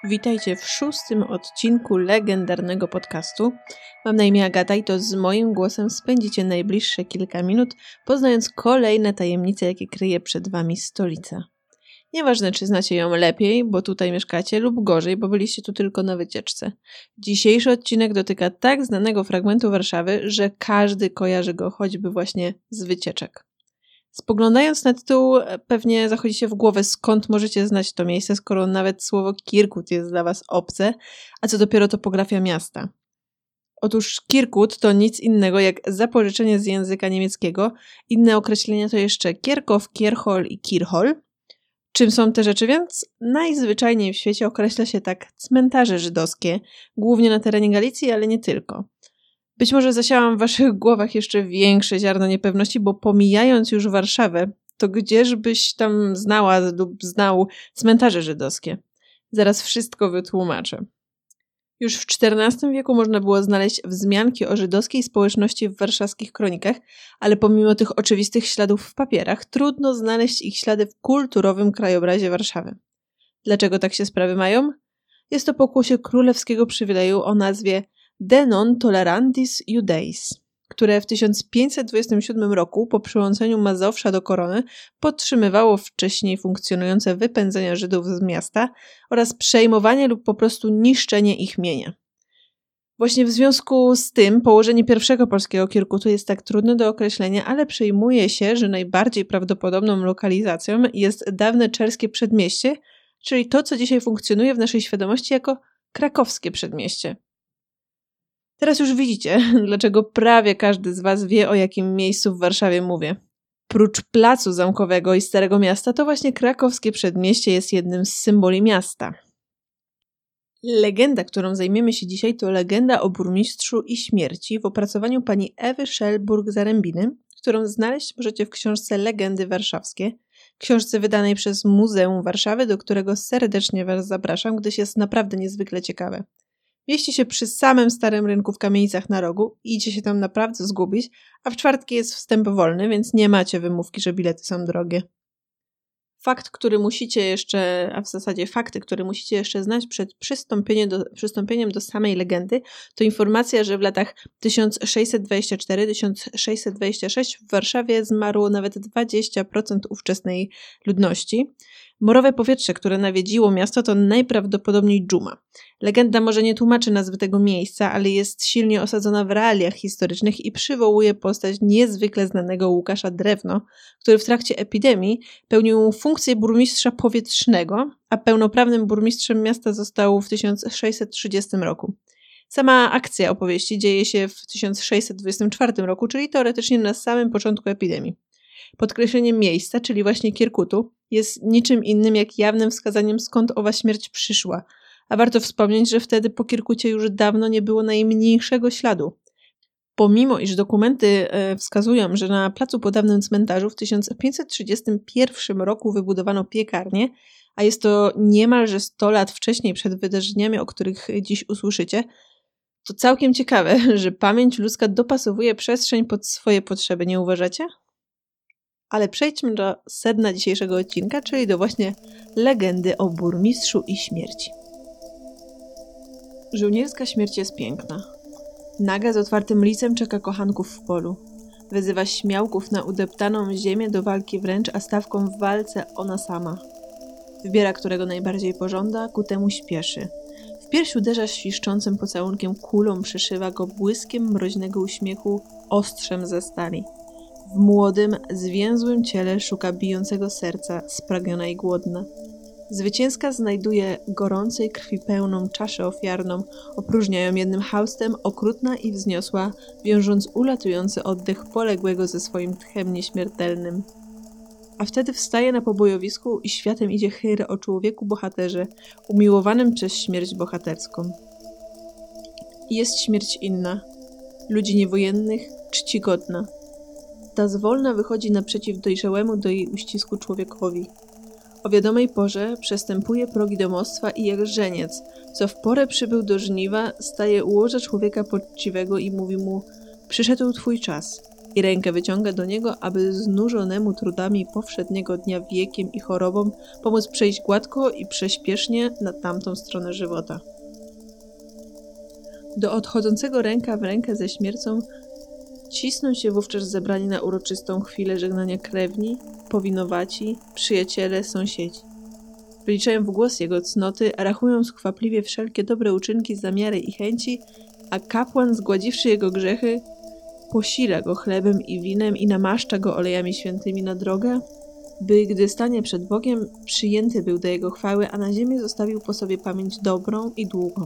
Witajcie w 6. odcinku legendarnego podcastu. Mam na imię Agata i to z moim głosem spędzicie najbliższe kilka minut, poznając kolejne tajemnice, jakie kryje przed wami stolica. Nieważne, czy znacie ją lepiej, bo tutaj mieszkacie, lub gorzej, bo byliście tu tylko na wycieczce. Dzisiejszy odcinek dotyka tak znanego fragmentu Warszawy, że każdy kojarzy go choćby właśnie z wycieczek. Spoglądając na tytuł, pewnie zachodzicie w głowę, skąd możecie znać to miejsce, skoro nawet słowo Kirkut jest dla was obce, a co dopiero topografia miasta. Otóż Kirkut to nic innego jak zapożyczenie z języka niemieckiego. Inne określenia to jeszcze Kierkow, Kierchol i Kirchol. Czym są te rzeczy więc? Najzwyczajniej w świecie określa się tak cmentarze żydowskie, głównie na terenie Galicji, ale nie tylko. Być może zasiałam w waszych głowach jeszcze większe ziarno niepewności, bo pomijając już Warszawę, to gdzieżbyś tam znała lub znał cmentarze żydowskie? Zaraz wszystko wytłumaczę. Już w XIV wieku można było znaleźć wzmianki o żydowskiej społeczności w warszawskich kronikach, ale pomimo tych oczywistych śladów w papierach, trudno znaleźć ich ślady w kulturowym krajobrazie Warszawy. Dlaczego tak się sprawy mają? Jest to pokłosie królewskiego przywileju o nazwie De non tolerantis Judeis, które w 1527 roku po przyłączeniu Mazowsza do korony podtrzymywało wcześniej funkcjonujące wypędzenia Żydów z miasta oraz przejmowanie lub po prostu niszczenie ich mienia. Właśnie w związku z tym położenie pierwszego polskiego Kirkutu jest tak trudne do określenia, ale przyjmuje się, że najbardziej prawdopodobną lokalizacją jest dawne czerskie przedmieście, czyli to, co dzisiaj funkcjonuje w naszej świadomości jako krakowskie przedmieście. Teraz już widzicie, dlaczego prawie każdy z was wie, o jakim miejscu w Warszawie mówię. Prócz Placu Zamkowego i Starego Miasta, to właśnie krakowskie przedmieście jest jednym z symboli miasta. Legenda, którą zajmiemy się dzisiaj, to legenda o burmistrzu i śmierci w opracowaniu pani Ewy Szelburg-Zarębiny, którą znaleźć możecie w książce Legendy Warszawskie, książce wydanej przez Muzeum Warszawy, do którego serdecznie was zapraszam, gdyż jest naprawdę niezwykle ciekawe. Mieści się przy samym Starym Rynku w Kamienicach na Rogu i idzie się tam naprawdę zgubić, a w czwartki jest wstęp wolny, więc nie macie wymówki, że bilety są drogie. Fakty, które musicie jeszcze znać przed przystąpieniem do samej legendy, to informacja, że w latach 1624-1626 w Warszawie zmarło nawet 20% ówczesnej ludności. Morowe powietrze, które nawiedziło miasto, to najprawdopodobniej dżuma. Legenda może nie tłumaczy nazwy tego miejsca, ale jest silnie osadzona w realiach historycznych i przywołuje postać niezwykle znanego Łukasza Drewno, który w trakcie epidemii pełnił funkcję burmistrza powietrznego, a pełnoprawnym burmistrzem miasta został w 1630 roku. Sama akcja opowieści dzieje się w 1624 roku, czyli teoretycznie na samym początku epidemii. Podkreślenie miejsca, czyli właśnie Kirkutu, jest niczym innym jak jawnym wskazaniem, skąd owa śmierć przyszła, a warto wspomnieć, że wtedy po Kirkucie już dawno nie było najmniejszego śladu. Pomimo iż dokumenty wskazują, że na placu po dawnym cmentarzu w 1531 roku wybudowano piekarnię, a jest to niemalże 100 lat wcześniej przed wydarzeniami, o których dziś usłyszycie, to całkiem ciekawe, że pamięć ludzka dopasowuje przestrzeń pod swoje potrzeby, nie uważacie? Ale przejdźmy do sedna dzisiejszego odcinka, czyli do właśnie legendy o burmistrzu i śmierci. Żołnierska śmierć jest piękna. Naga z otwartym licem czeka kochanków w polu. Wyzywa śmiałków na udeptaną ziemię do walki wręcz, a stawką w walce ona sama. Wybiera, którego najbardziej pożąda, ku temu śpieszy. W pierś uderza świszczącym pocałunkiem, kulą przeszywa go błyskiem mroźnego uśmiechu, ostrzem ze stali. W młodym, zwięzłym ciele szuka bijącego serca, spragniona i głodna. Zwycięska znajduje gorącej krwi pełną czaszę ofiarną, opróżnia ją jednym haustem, okrutna i wzniosła, wiążąc ulatujący oddech poległego ze swoim tchem nieśmiertelnym. A wtedy wstaje na pobojowisku i światem idzie chyr o człowieku bohaterze, umiłowanym przez śmierć bohaterską. I jest śmierć inna, ludzi niewojennych, czcigodna. Ta zwolna wychodzi naprzeciw dojrzałemu do jej uścisku człowiekowi. O wiadomej porze przestępuje progi domostwa i jak żeniec, co w porę przybył do żniwa, staje u łoża człowieka poczciwego i mówi mu: przyszedł twój czas. i rękę wyciąga do niego, aby znużonemu trudami powszedniego dnia wiekiem i chorobą pomóc przejść gładko i prześpiesznie na tamtą stronę żywota. Do odchodzącego ręka w rękę ze śmiercią cisną się wówczas zebrani na uroczystą chwilę żegnania krewni, powinowaci, przyjaciele, sąsiedzi. Wyliczają w głos jego cnoty, rachują skwapliwie wszelkie dobre uczynki, zamiary i chęci, a kapłan, zgładziwszy jego grzechy, posila go chlebem i winem i namaszcza go olejami świętymi na drogę, by gdy stanie przed Bogiem, przyjęty był do jego chwały, a na ziemię zostawił po sobie pamięć dobrą i długą.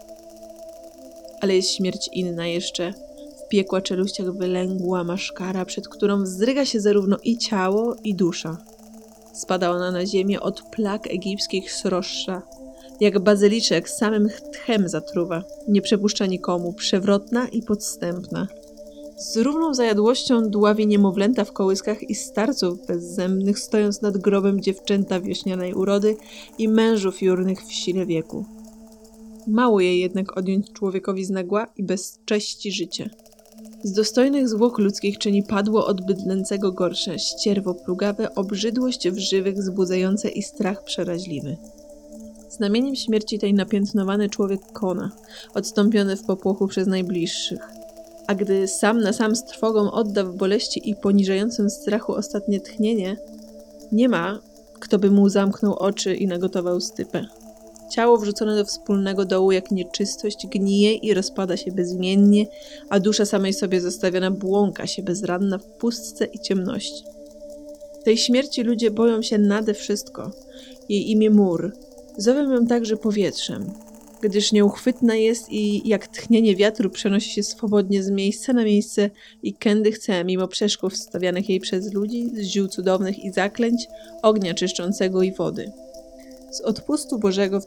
Ale jest śmierć inna jeszcze, w piekła czeluściach wylęgła maszkara, przed którą wzdryga się zarówno i ciało, i dusza. Spada ona na ziemię od plag egipskich sroższa, jak bazyliczek samym tchem zatruwa, nie przepuszcza nikomu, przewrotna i podstępna. Z równą zajadłością dławi niemowlęta w kołyskach i starców bezzębnych, stojąc nad grobem dziewczęta wiośnianej urody i mężów jurnych w sile wieku. Mało jej jednak odjąć człowiekowi z nagła i bez cześci życie. Z dostojnych zwłok ludzkich czyni padło od bydlęcego gorsze, ścierwo plugawe, obrzydłość w żywych wzbudzające i strach przeraźliwy. Znamieniem śmierci tej napiętnowany człowiek kona, odstąpiony w popłochu przez najbliższych. A gdy sam na sam z trwogą odda w boleści i poniżającym strachu ostatnie tchnienie, nie ma, kto by mu zamknął oczy i nagotował stypę. Ciało wrzucone do wspólnego dołu jak nieczystość gnije i rozpada się bezimiennie, a dusza samej sobie zostawiona błąka się bezradna w pustce i ciemności. Tej śmierci ludzie boją się nade wszystko. Jej imię mur. Zowią ją także powietrzem, gdyż nieuchwytna jest i jak tchnienie wiatru przenosi się swobodnie z miejsca na miejsce i kędy chce, mimo przeszkód stawianych jej przez ludzi, z ziół cudownych i zaklęć, ognia czyszczącego i wody. Z odpustu Bożego w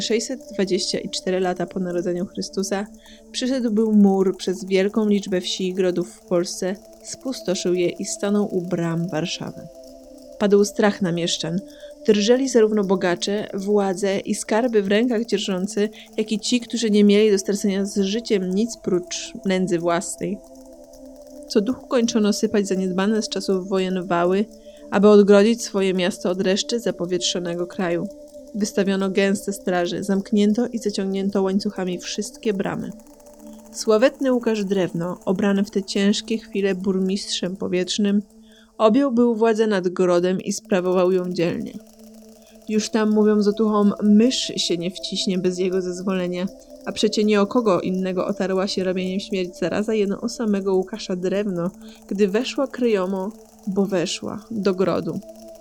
1624 lata po narodzeniu Chrystusa przyszedł był mur przez wielką liczbę wsi i grodów w Polsce, spustoszył je i stanął u bram Warszawy. Padł strach na mieszczan. Drżeli zarówno bogacze, władze i skarby w rękach dzierżący, jak i ci, którzy nie mieli do stracenia z życiem nic prócz nędzy własnej. Co duchu kończono sypać zaniedbane z czasów wojen wały, aby odgrodzić swoje miasto od reszty zapowietrzonego kraju. Wystawiono gęste straże, zamknięto i zaciągnięto łańcuchami wszystkie bramy. Sławetny Łukasz Drewno, obrany w te ciężkie chwile burmistrzem powietrznym, objął był władzę nad grodem i sprawował ją dzielnie. Już tam, mówią z otuchą, mysz się nie wciśnie bez jego zezwolenia, a przecie nie o kogo innego otarła się ramieniem śmierć zaraza, jeno o samego Łukasza Drewno, gdy weszła kryjomo, bo weszła, do grodu.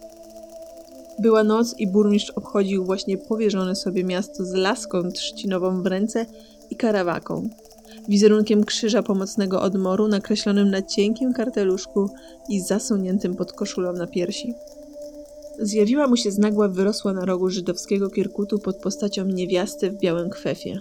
Była noc i burmistrz obchodził właśnie powierzone sobie miasto z laską trzcinową w ręce i karawaką, wizerunkiem krzyża pomocnego od moru nakreślonym na cienkim karteluszku i zasuniętym pod koszulą na piersi. Zjawiła mu się znagła wyrosła na rogu żydowskiego Kirkutu pod postacią niewiasty w białym kwefie.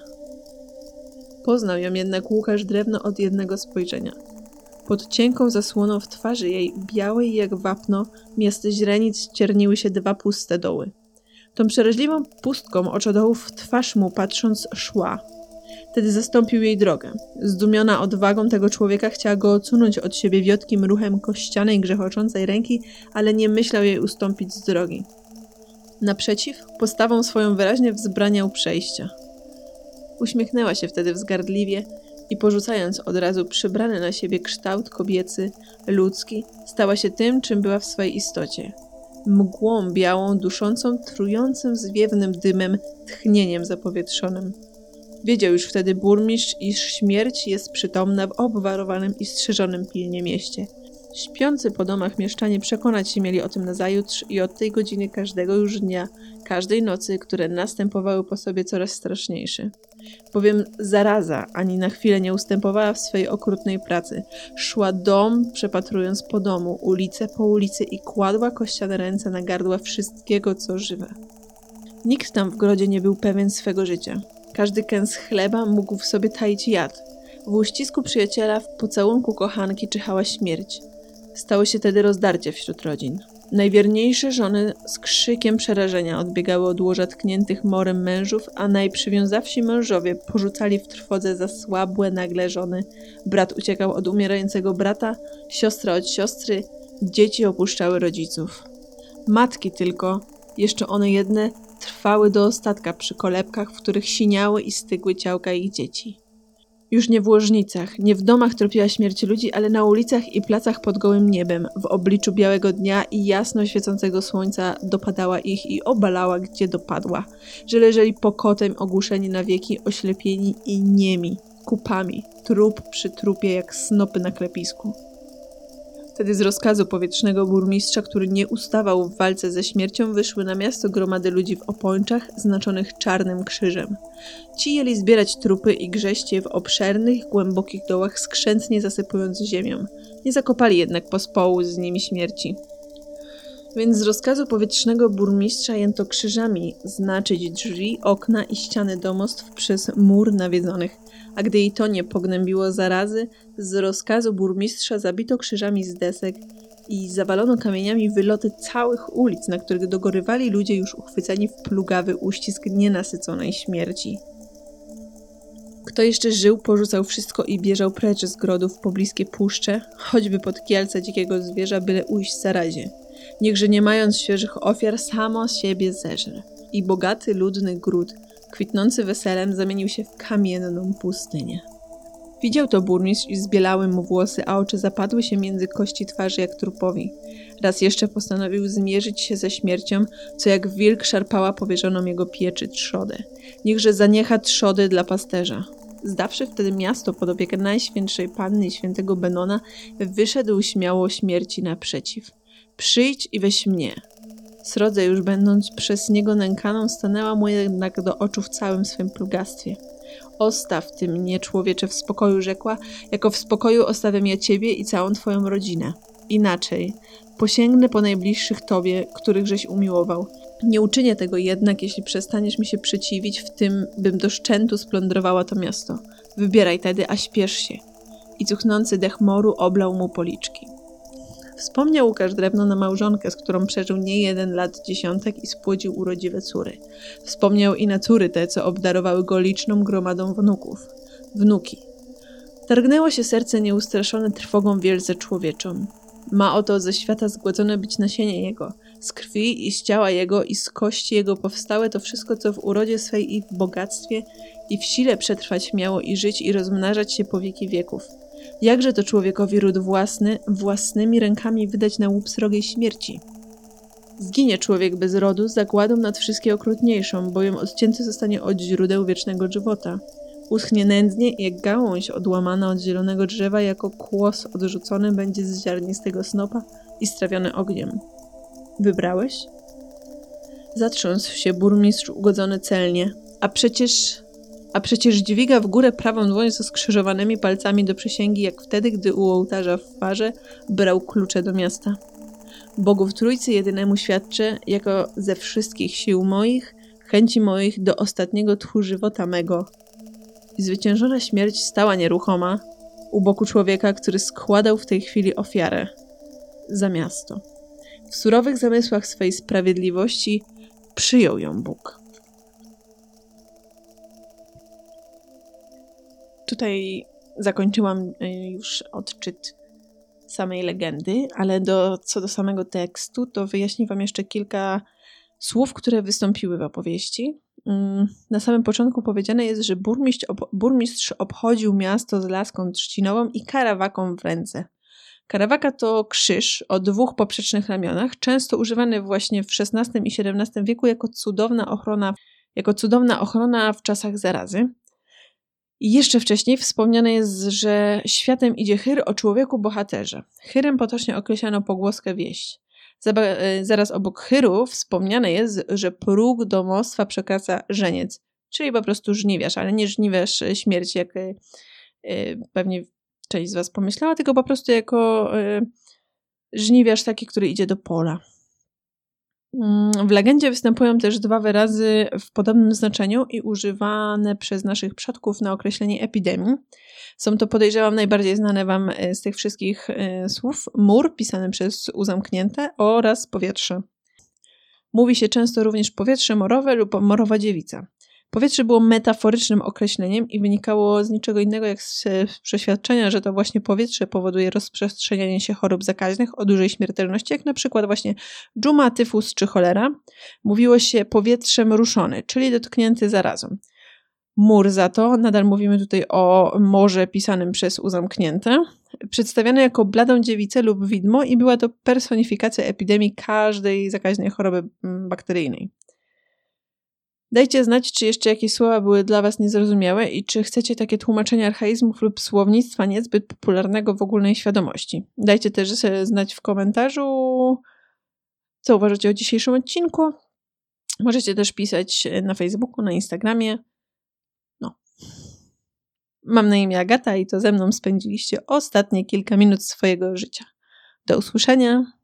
Poznał ją jednak Łukasz Drewno od jednego spojrzenia. Pod cienką zasłoną w twarzy jej, białej jak wapno, miast źrenic cierniły się dwa puste doły. Tą przeraźliwą pustką oczodołów w twarz mu patrząc szła. Wtedy zastąpił jej drogę. Zdumiona odwagą tego człowieka chciała go odsunąć od siebie wiotkim ruchem kościanej grzechoczącej ręki, ale nie myślał jej ustąpić z drogi. Naprzeciw, postawą swoją wyraźnie wzbraniał przejścia. Uśmiechnęła się wtedy wzgardliwie i porzucając od razu przybrany na siebie kształt kobiecy, ludzki, stała się tym, czym była w swej istocie. Mgłą białą, duszącą, trującym, zwiewnym dymem, tchnieniem zapowietrzonym. Wiedział już wtedy burmistrz, iż śmierć jest przytomna w obwarowanym i strzeżonym pilnie mieście. Śpiący po domach mieszczanie przekonać się mieli o tym nazajutrz i od tej godziny każdego już dnia, każdej nocy, które następowały po sobie coraz straszniejsze. Bowiem zaraza ani na chwilę nie ustępowała w swej okrutnej pracy. Szła dom, przepatrując po domu, ulicę po ulicy i kładła kościane ręce na gardła wszystkiego, co żywe. Nikt tam w grodzie nie był pewien swego życia. Każdy kęs chleba mógł w sobie taić jad. W uścisku przyjaciela, w pocałunku kochanki czyhała śmierć. Stało się tedy rozdarcie wśród rodzin. Najwierniejsze żony z krzykiem przerażenia odbiegały od łoża tkniętych morem mężów, a najprzywiązawsi mężowie porzucali w trwodze zasłabłe nagle żony. Brat uciekał od umierającego brata, siostra od siostry, dzieci opuszczały rodziców. Matki tylko, jeszcze one jedne, trwały do ostatka przy kolebkach, w których siniały i stygły ciałka ich dzieci. Już nie w łożnicach, nie w domach tropiła śmierć ludzi, ale na ulicach i placach pod gołym niebem, w obliczu białego dnia i jasno świecącego słońca dopadała ich i obalała, gdzie dopadła, że leżeli pokotem ogłuszeni na wieki, oślepieni i niemi, kupami, trup przy trupie jak snopy na klepisku. Wtedy z rozkazu powietrznego burmistrza, który nie ustawał w walce ze śmiercią, wyszły na miasto gromady ludzi w opończach znaczonych czarnym krzyżem. Ci jęli zbierać trupy i grześć je w obszernych, głębokich dołach, skrzętnie zasypując ziemią. Nie zakopali jednak pospołu z nimi śmierci. Więc z rozkazu powietrznego burmistrza jęto krzyżami znaczyć drzwi, okna i ściany domostw przez mur nawiedzonych, a gdy i to nie pognębiło zarazy, z rozkazu burmistrza zabito krzyżami z desek i zawalono kamieniami wyloty całych ulic, na których dogorywali ludzie już uchwyceni w plugawy uścisk nienasyconej śmierci. Kto jeszcze żył, porzucał wszystko i bieżał precz z grodów w pobliskie puszcze, choćby pod kielce dzikiego zwierza, byle ujść zarazie. Niechże nie mając świeżych ofiar, samo siebie zeżre. I bogaty, ludny gród, kwitnący weselem, zamienił się w kamienną pustynię. Widział to burmistrz i zbielały mu włosy, a oczy zapadły się między kości twarzy jak trupowi. Raz jeszcze postanowił zmierzyć się ze śmiercią, co jak wilk szarpała powierzoną jego pieczy trzodę. Niechże zaniecha trzody dla pasterza. Zdawszy wtedy miasto pod opiekę Najświętszej Panny i świętego Benona, wyszedł śmiało śmierci naprzeciw. Przyjdź i weź mnie. Srodze już będąc przez niego nękaną, stanęła mu jednak do oczu w całym swym plugastwie. Ostaw ty mnie, człowiecze, w spokoju, rzekła, jako w spokoju ostawiam ja ciebie i całą twoją rodzinę. Inaczej, posięgnę po najbliższych tobie, których żeś umiłował. Nie uczynię tego jednak, jeśli przestaniesz mi się przeciwić, w tym, bym do szczętu splądrowała to miasto. Wybieraj tedy, a śpiesz się. I cuchnący dech moru oblał mu policzki. Wspomniał Łukasz drewno na małżonkę, z którą przeżył nie 1 lat dziesiątek i spłodził urodziwe córy. Wspomniał i na córy te, co obdarowały go liczną gromadą wnuków. Wnuki. Targnęło się serce nieustraszone trwogą wielce człowieczą. Ma oto ze świata zgładzone być nasienie jego, z krwi i z ciała jego i z kości jego powstałe to wszystko, co w urodzie swej i w bogactwie i w sile przetrwać miało i żyć i rozmnażać się po wieki wieków. Jakże to człowiekowi ród własny, własnymi rękami wydać na łup srogiej śmierci? Zginie człowiek bez rodu zagładą nad wszystkie okrutniejszą, bowiem odcięty zostanie od źródeł wiecznego żywota. Uschnie nędznie, jak gałąź odłamana od zielonego drzewa, jako kłos odrzucony będzie z ziarnistego snopa i strawiony ogniem. Wybrałeś? Zatrząsł się burmistrz ugodzony celnie. A przecież dźwiga w górę prawą dłoń ze skrzyżowanymi palcami do przysięgi, jak wtedy, gdy u ołtarza w parze brał klucze do miasta. Bogu w Trójcy jedynemu świadczę, jako ze wszystkich sił moich, chęci moich do ostatniego tchu żywota mego. I zwyciężona śmierć stała nieruchoma u boku człowieka, który składał w tej chwili ofiarę za miasto. W surowych zamysłach swej sprawiedliwości przyjął ją Bóg. Tutaj zakończyłam już odczyt samej legendy, ale co do samego tekstu, to wyjaśnię wam jeszcze kilka słów, które wystąpiły w opowieści. Na samym początku powiedziane jest, że burmistrz obchodził miasto z laską trzcinową i karawaką w ręce. Karawaka to krzyż o 2 poprzecznych ramionach, często używany właśnie w XVI i XVII wieku jako cudowna ochrona w czasach zarazy. I jeszcze wcześniej wspomniane jest, że światem idzie chyr o człowieku bohaterze. Chyrem potocznie określano pogłoskę wieść. Zaraz obok chyru wspomniane jest, że próg domostwa przekracza żeniec, czyli po prostu żniwiarz, ale nie żniwiarz śmierci, jak pewnie część z was pomyślała, tylko po prostu jako żniwiarz taki, który idzie do pola. W legendzie występują też 2 wyrazy w podobnym znaczeniu i używane przez naszych przodków na określenie epidemii. Są to, podejrzewam, najbardziej znane Wam z tych wszystkich słów mur, pisany przez U zamknięte, oraz powietrze. Mówi się często również powietrze morowe lub morowa dziewica. Powietrze było metaforycznym określeniem i wynikało z niczego innego jak z przeświadczenia, że to właśnie powietrze powoduje rozprzestrzenianie się chorób zakaźnych o dużej śmiertelności, jak na przykład właśnie dżuma, tyfus czy cholera. Mówiło się powietrzem ruszony, czyli dotknięty zarazą. Mur za to, nadal mówimy tutaj o morze pisanym przez U zamknięte, przedstawiane jako bladą dziewicę lub widmo i była to personifikacja epidemii każdej zakaźnej choroby bakteryjnej. Dajcie znać, czy jeszcze jakieś słowa były dla Was niezrozumiałe i czy chcecie takie tłumaczenia archaizmów lub słownictwa niezbyt popularnego w ogólnej świadomości. Dajcie też znać w komentarzu, co uważacie o dzisiejszym odcinku. Możecie też pisać na Facebooku, na Instagramie. Mam na imię Agata i to ze mną spędziliście ostatnie kilka minut swojego życia. Do usłyszenia!